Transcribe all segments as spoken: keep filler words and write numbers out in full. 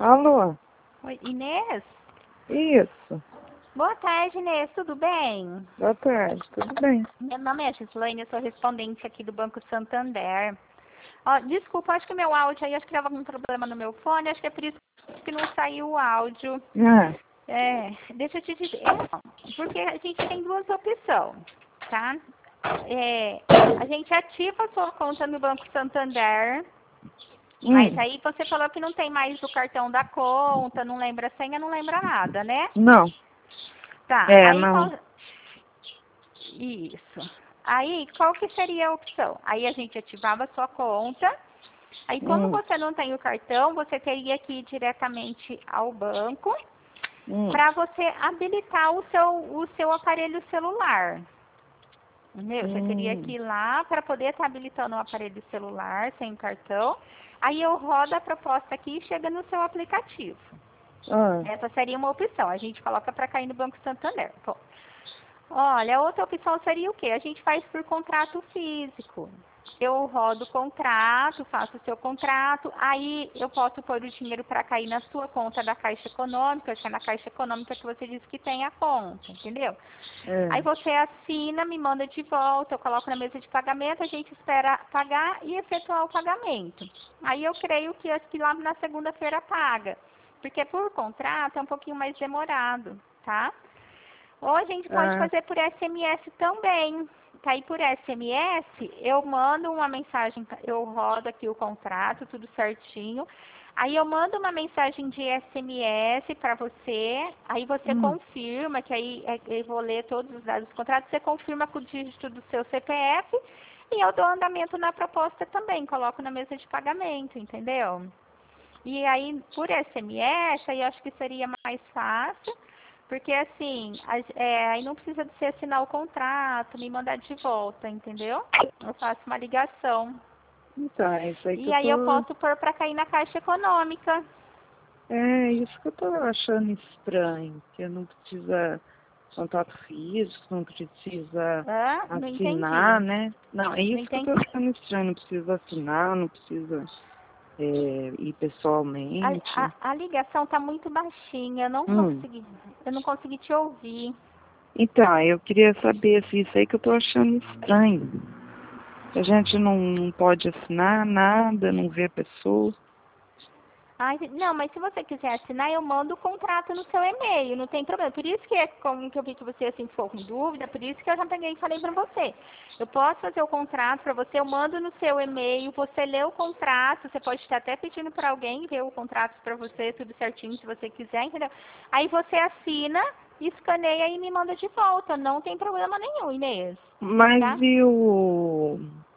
Alô? Oi, Inês? Isso. Boa tarde, Inês. Tudo bem? Boa tarde, tudo bem? Meu nome é Gislaine, eu sou respondente aqui do Banco Santander. Ó, desculpa, acho que meu áudio aí, acho que tava com um problema no meu fone, acho que é por isso que não saiu o áudio. Ah, É, deixa eu te dizer, é, porque a gente tem duas opções, tá? É, a gente ativa a sua conta no Banco Santander, mas hum, aí você falou que não tem mais o cartão da conta, não lembra a senha, não lembra nada, né? não. Tá, É, aí não. qual... Isso. Aí, qual que seria a opção? Aí a gente ativava a sua conta. Aí, como Hum, você não tem o cartão, você teria que ir diretamente ao banco hum, para você habilitar o seu, o seu aparelho celular. Entendeu? Você teria que hum. ir lá para poder estar habilitando o aparelho celular sem o cartão. Aí eu rodo a proposta aqui e chega no seu aplicativo. Ah, Essa seria uma opção. A gente coloca para cair no Banco Santander. Bom, olha, a outra opção seria o quê? A gente faz por contrato físico. Eu rodo o contrato, faço o seu contrato, aí eu posso pôr o dinheiro para cair na sua conta da Caixa Econômica, que é na Caixa Econômica que você disse que tem a conta, entendeu? é. Aí você assina, me manda de volta, eu coloco na mesa de pagamento, a gente espera pagar e efetuar o pagamento. Aí eu creio que acho que lá na segunda-feira paga, porque por contrato é um pouquinho mais demorado, tá? Ou a gente pode Ah, fazer por S M S também. Tá aí por S M S, eu mando uma mensagem, eu rodo aqui o contrato, tudo certinho. Aí eu mando uma mensagem de S M S para você, aí você hum. confirma, que aí é, eu vou ler todos os dados do contrato, você confirma com o dígito do seu C P F e eu dou andamento na proposta também, coloco na mesa de pagamento, entendeu? E aí, por S M S, aí eu acho que seria mais fácil, porque assim, a- é, aí não precisa de você assinar o contrato, me mandar de volta, entendeu? Eu faço uma ligação. Então, é isso aí que E eu aí eu tô. posso pôr para cair na Caixa Econômica. É isso que eu tô achando estranho. Que não precisa contato físico, não precisa Hã? Não assinar, entendi. né? Não, é Não isso que eu tô entendi. achando estranho. Não precisa assinar, não precisa é, ir A, pessoalmente. a, a ligação tá muito baixinha, eu não Hum. consegui, eu não consegui te ouvir. Então, eu queria saber se isso aí que eu tô achando estranho. A gente não, não pode assinar nada, não vê a pessoa. Ai, não, mas se você quiser assinar, eu mando o contrato no seu e-mail, não tem problema. Por isso que é como que eu vi que você assim ficou com dúvida, por isso que eu já peguei e falei pra você. Eu posso fazer o contrato pra você, eu mando no seu e-mail, você lê o contrato, você pode estar até pedindo pra alguém ver o contrato pra você, tudo certinho, se você quiser, entendeu? Aí você assina, escaneia e me manda de volta, não tem problema nenhum, Inês, Mas tá? e o,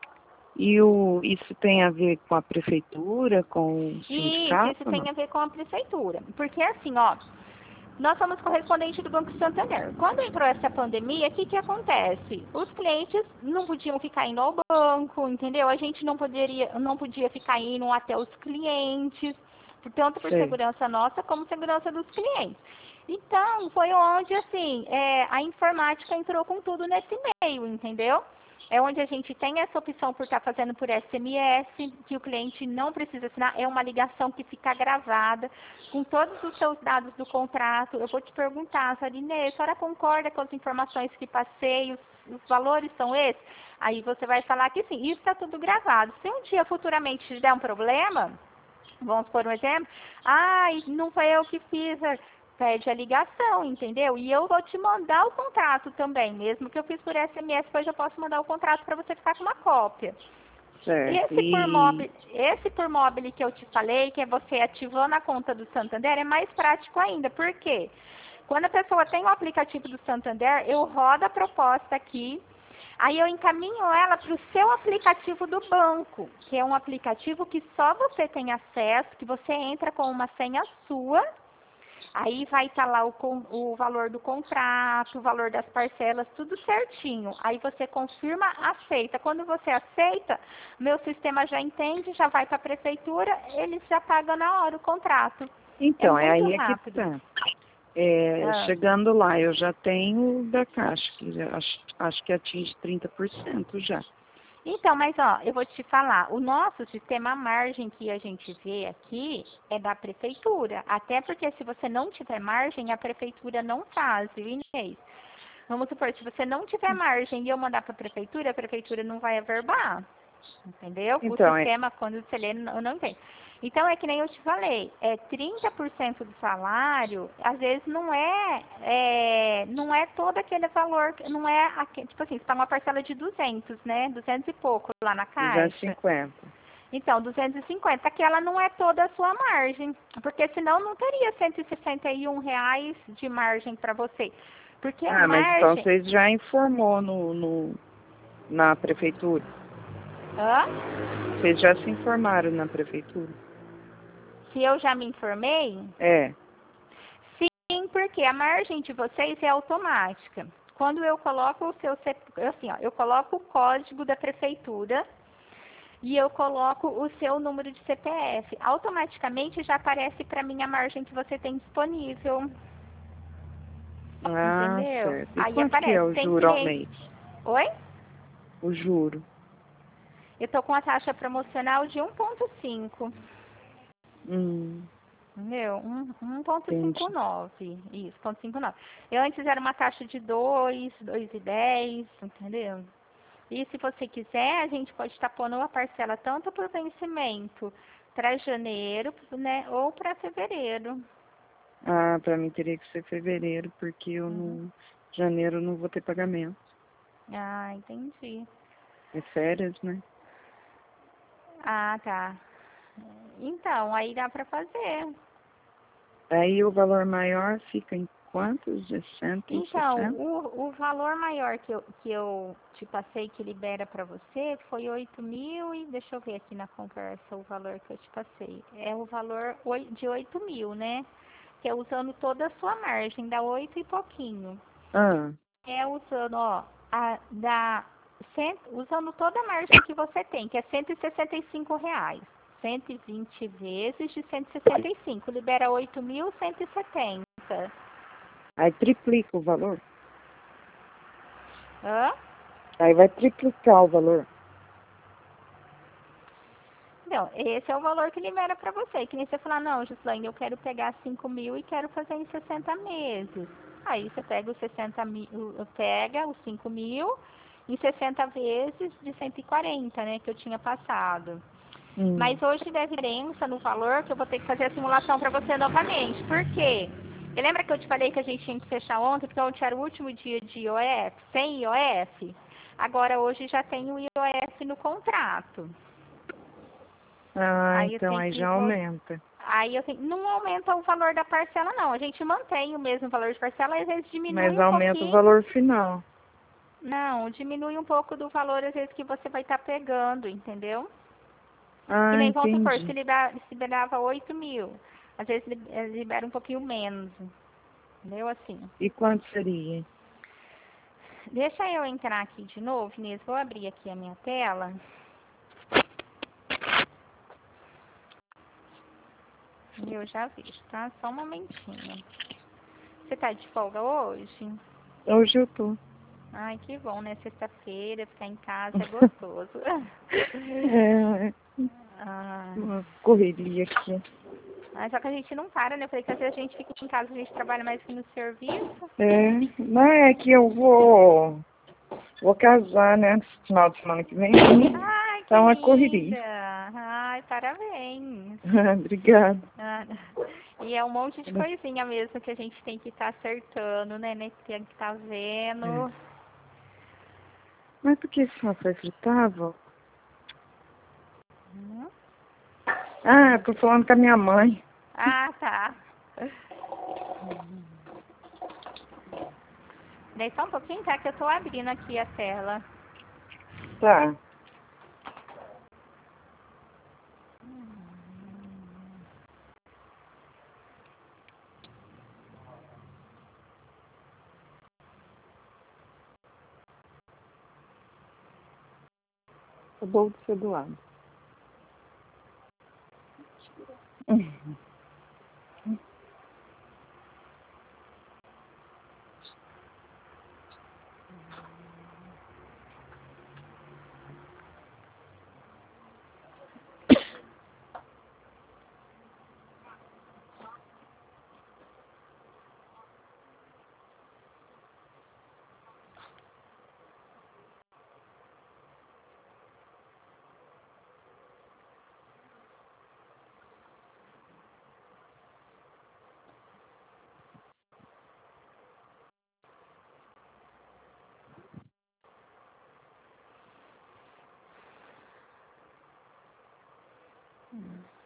e o, isso tem a ver com a prefeitura, com o Isso, isso sindicato, tem não? a ver com a prefeitura. Porque assim, ó, nós somos correspondente do Banco Santander. Quando entrou essa pandemia, o que, que acontece? Os clientes não podiam ficar indo ao banco, entendeu? A gente não poderia, não podia ficar indo até os clientes, tanto por Sei. segurança nossa como segurança dos clientes. Então, foi onde, assim, é, a informática entrou com tudo nesse meio, entendeu? É onde a gente tem essa opção por estar fazendo por S M S, que o cliente não precisa assinar, é uma ligação que fica gravada com todos os seus dados do contrato. Eu vou te perguntar, Sarinê, a senhora concorda com as informações que passei, os, os valores são esses? Aí você vai falar que sim, isso está tudo gravado. Se um dia futuramente der um problema, vamos por um exemplo, ai, não foi eu que fiz, pede a ligação, entendeu? E eu vou te mandar o contrato também, mesmo que eu fiz por S M S, depois eu posso mandar o contrato para você ficar com uma cópia. Certo. Esse por E, mobile, esse por mobile que eu te falei, que é você ativando a conta do Santander, é mais prático ainda. Por quê? Quando a pessoa tem o aplicativo do Santander, eu rodo a proposta aqui, aí eu encaminho ela para o seu aplicativo do banco, que é um aplicativo que só você tem acesso, que você entra com uma senha sua. Aí vai estar lá o, con- o valor do contrato, o valor das parcelas, tudo certinho. Aí você confirma, aceita. Quando você aceita, meu sistema já entende, já vai para a prefeitura, eles já pagam na hora o contrato. É então, é muito aí é que rápido. tá. É, Ah, chegando lá, eu já tenho da Caixa, que já acho, acho que atinge trinta por cento já. Então, mas ó, eu vou te falar, o nosso sistema, a margem que a gente vê aqui é da prefeitura. Até porque se você não tiver margem, a prefeitura não faz, viu, Inês? Vamos supor, se você não tiver margem e eu mandar para a prefeitura, a prefeitura não vai averbar. Entendeu? O Então, é, sistema, quando você lê, não, não entende. Então, é que nem eu te falei, é trinta por cento do salário, às vezes não é, é não é todo aquele valor, não é, aque- tipo assim, você tá uma parcela de duzentos, né? duzentos e pouco lá na duzentos e caixa. cinquenta. Então, duzentos e cinquenta, que ela não é toda a sua margem, porque senão não teria cento e sessenta e um reais de margem para você. Porque a Ah, mas então margem... vocês já informou no, no, na prefeitura? Hã? Vocês já se informaram na prefeitura? Se eu já me informei... É. Sim, porque a margem de vocês é automática. Quando eu coloco o seu, C- assim, ó, eu coloco o código da prefeitura e eu coloco o seu número de C P F, automaticamente já aparece para mim a margem que você tem disponível, Ah, entendeu? certo. E Aí quanto que é aparece, o tem juro ao cliente. mês? Oi? O juro. Eu tô com a taxa promocional de um ponto cinco. Hum, Entendeu? Um- um ponto cinquenta e entendi. nove. Isso, ponto cinquenta e nove. Eu antes era uma taxa de dois, dois e dez, entendeu? E se você quiser, a gente pode estar pondo uma parcela tanto para o vencimento para janeiro, né, ou para fevereiro. Ah, pra mim teria que ser fevereiro, porque eu Uhum. no janeiro eu não vou ter pagamento. Ah, entendi. É férias, né? Ah, tá. Então, aí dá para fazer. Aí o valor maior fica em quantos? De cento e Então, sessenta? o, o valor maior que eu, que eu te passei que libera para você foi oito mil e deixa eu ver aqui na conversa o valor que eu te passei. É o valor oi- de oito mil, né? Que é usando toda a sua margem, dá oito e pouquinho. Ah, É usando, ó, a, da, cem, usando toda a margem que você tem, que é cento e sessenta e cinco reais. cento e vinte vezes de cento e sessenta e cinco, libera oito mil cento e setenta. aí triplica o valor. Hã? Aí vai triplicar o valor. Não, esse é o valor que libera para você. Que nem você falar, não, Gislaine, eu quero pegar cinco mil e quero fazer em sessenta meses. Aí você pega os sessenta mil, pega os cinco mil em sessenta vezes de cento e quarenta, né, que eu tinha passado. Hum. Mas hoje deve ter diferença no valor que eu vou ter que fazer a simulação para você novamente. Por quê? Você lembra que eu te falei que a gente tinha que fechar ontem, porque ontem era o último dia de I O F, sem I O F? Agora hoje já tem o I O F no contrato. Ah, Aí eu então tenho aí que já vol- aumenta. Aí eu tenho... não aumenta o valor da parcela não. A gente mantém o mesmo valor de parcela, às vezes diminui Mas um aumenta o pouquinho. valor final. Não, diminui um pouco do valor às vezes que você vai estar pegando, entendeu? Que Ah, nem vamos supor, se entendi. libera- se liberava oito mil, às vezes li- eh, libera um pouquinho menos, entendeu? Assim. E quanto seria? Deixa eu entrar aqui de novo, Inês, vou abrir aqui a minha tela. E eu já vejo, tá? Só um momentinho. Você tá de folga hoje? Hoje eu tô. Ai, que bom, né? Sexta-feira, ficar em casa é gostoso. É, Ah, uma correria aqui. mas só que a gente não para, né? Eu falei que às vezes a gente fica em casa, a gente trabalha mais que no serviço. É, não é que eu vou, vou casar, né? Final de semana que vem. Ai, que Então é correria. linda! Ai, parabéns! Obrigada. Ah, e é um monte de coisinha mesmo que a gente tem que estar acertando, né? né, Que tem que estar É. vendo. Mas por que só foi fritável? Hum. Ah, tô falando com a minha mãe. Ah, tá. Daí só um pouquinho, tá? Que eu tô abrindo aqui a tela. Tá. Eu vou do seu do lado.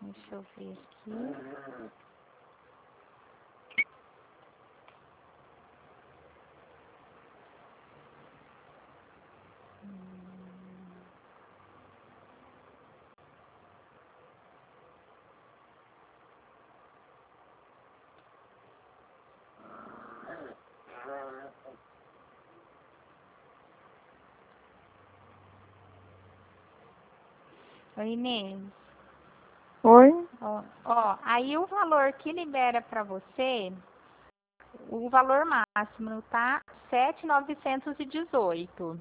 Deixa eu ver aqui. Oi, Inês. Oi? Ó, ó, aí o valor que libera para você, o valor máximo tá sete mil novecentos e dezoito.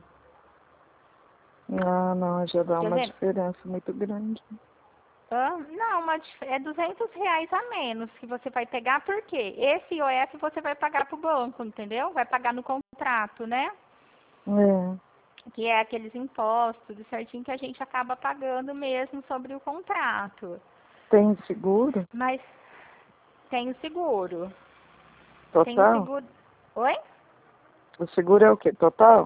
Ah, não, já dá Quer uma dizer, diferença muito grande. ah, não, uma dif- é duzentos reais a menos que você vai pegar, por quê? Esse I O F você vai pagar pro banco, entendeu? Vai pagar no contrato, né? É. Que é aqueles impostos, tudo certinho que a gente acaba pagando mesmo sobre o contrato. Tem seguro? Mas tem o seguro. Tem o Total? seguro. Oi? O seguro é o quê? Total?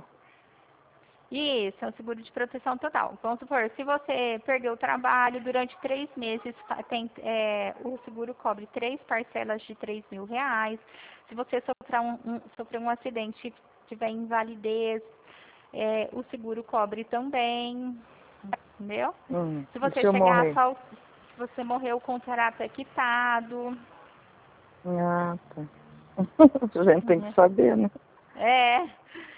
Isso, é um seguro de proteção total. Vamos supor, se você perdeu o trabalho durante três meses, fa- tem, é, o seguro cobre três parcelas de três mil reais. Se você sofrer um, um, sofrer um acidente, tiver invalidez, é, o seguro cobre também, entendeu? Hum. Se E você se eu chegar a morrer? fal- se você morrer, o contrato é quitado. Ah, tá. A gente tem que saber, né? É,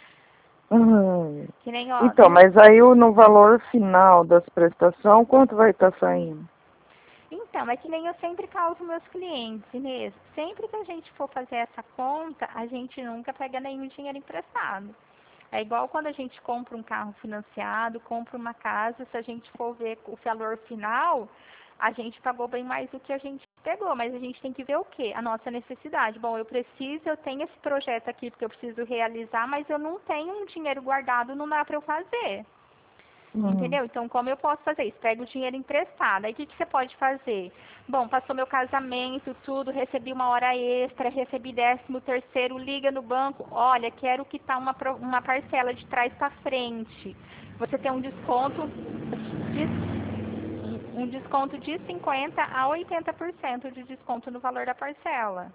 Ai. que nem, ó, Então, no, mas aí o- no valor final das prestações, quanto vai estar saindo? então, é que nem eu sempre causo meus clientes, Inês. Sempre que a gente for fazer essa conta, a gente nunca pega nenhum dinheiro emprestado. É igual quando a gente compra um carro financiado, compra uma casa, se a gente for ver o valor final, a gente pagou bem mais do que a gente pegou, mas a gente tem que ver o quê? A nossa necessidade. Bom, eu preciso, eu tenho esse projeto aqui porque eu preciso realizar, mas eu não tenho um dinheiro guardado, não dá para eu fazer. Uhum. Entendeu? Então, como eu posso fazer isso? Pega o dinheiro emprestado. Aí, o que, que você pode fazer? Bom, passou meu casamento, tudo, recebi uma hora extra, recebi décimo terceiro, liga no banco. Olha, quero quitar uma, pro- uma parcela de trás para frente. Você tem um desconto de, um desconto de cinquenta a oitenta por cento de desconto no valor da parcela.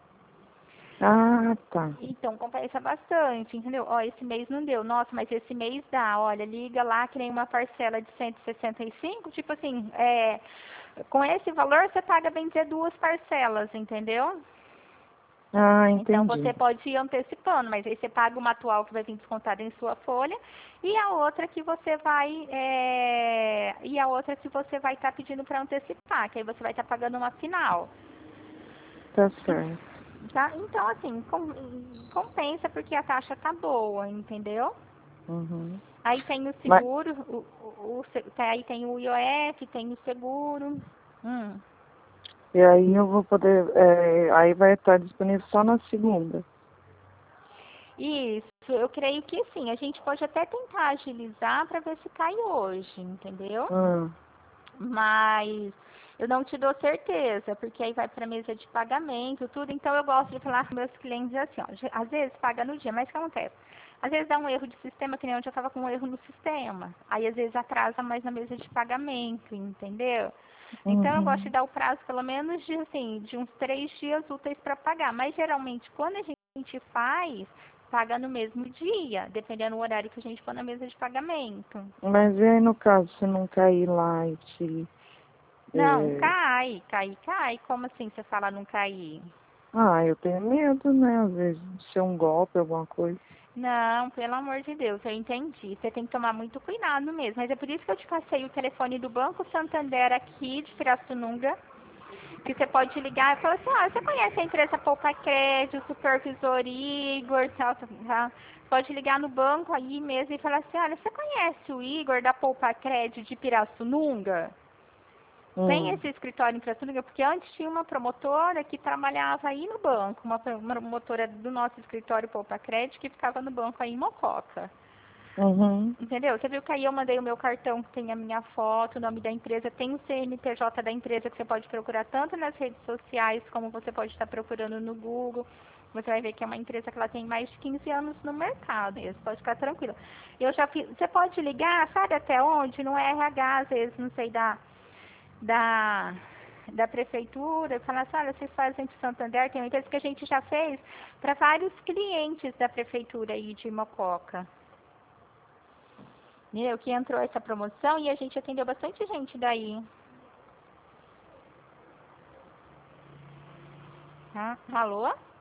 Ah, tá. Então, compensa bastante, entendeu? Ó, esse mês não deu. Nossa, mas esse mês dá. Olha, liga lá que nem uma parcela de cento e sessenta e cinco. Tipo assim, é, com esse valor você paga, bem dizer, duas parcelas, entendeu? Ah, Então, entendi. você pode ir antecipando, mas aí você paga uma atual que vai vir descontada em sua folha e a outra que você vai é, e a outra que você vai estar pedindo para antecipar, que aí você vai estar pagando uma final. Tá certo. Tá? Então, assim, com- compensa porque a taxa tá boa, entendeu? Uhum. Aí tem o Mas, seguro, o, o, o se- tá, aí tem o I O F, tem o seguro. Hum. e aí eu vou poder, é, aí vai estar disponível só na segunda. Isso, eu creio que sim. A gente pode até tentar agilizar para ver se cai hoje, entendeu? Hum. Mas eu não te dou certeza, porque aí vai para mesa de pagamento, tudo. Então eu gosto de falar com meus clientes assim, ó, ge- às vezes paga no dia, mas o que acontece? Às vezes dá um erro de sistema, que nem onde eu estava com um erro no sistema. Aí às vezes atrasa mais na mesa de pagamento, entendeu? Então eu gosto de Uhum. dar o prazo pelo menos de assim, de uns três dias úteis para pagar. Mas geralmente quando a gente faz, paga no mesmo dia, dependendo do horário que a gente for na mesa de pagamento. Mas e aí no caso, se não cair lá e te... Não, é, cai, cai, cai. Como assim você fala não cair? Ah, eu tenho medo, né? Às vezes de ser um golpe, alguma coisa. Não, pelo amor de Deus, eu entendi. Você tem que tomar muito cuidado mesmo. Mas é por isso que eu te passei o telefone do Banco Santander aqui de Pirassununga, que você pode ligar e falar assim, ah, você conhece a empresa Poupa Crédito, o supervisor Igor, tal, tal, tal. Pode ligar no banco aí mesmo e falar assim, olha, você conhece o Igor da Poupa Crédito de Pirassununga? Tem Hum. esse escritório em Pirassununga, porque antes tinha uma promotora que trabalhava aí no banco, uma promotora do nosso escritório Poupa Crédito que ficava no banco aí em Mococa. Uhum. Entendeu? Você viu que aí eu mandei o meu cartão que tem a minha foto, o nome da empresa, tem o C N P J da empresa que você pode procurar tanto nas redes sociais como você pode estar procurando no Google. Você vai ver que é uma empresa que ela tem mais de quinze anos no mercado. Você pode ficar tranquilo. Eu já fiz, você pode ligar, sabe até onde? No R H, às vezes, não sei, da da da prefeitura, falar assim, olha, vocês fazem de Santander, tem uma empresa que a gente já fez para vários clientes da prefeitura aí de Mococa. Entendeu? Que entrou essa promoção e a gente atendeu bastante gente daí. Tá? Alô?